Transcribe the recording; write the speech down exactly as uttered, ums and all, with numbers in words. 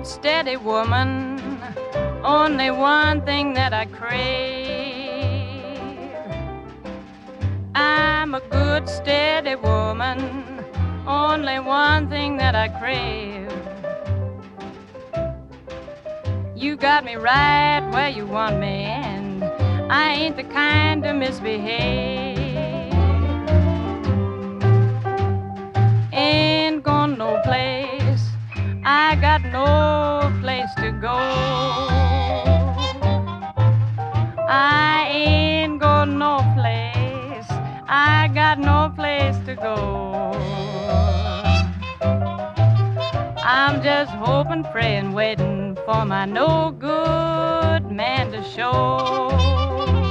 good, steady woman, only one thing that I crave. I'm a good, steady woman, only one thing that I crave. You got me right where you want me, and I ain't the kind to misbehave. Ain't going no place, I got no place to go. I ain't going no place, I got no place to go. I'm just hoping, praying, waiting for my no good man to show.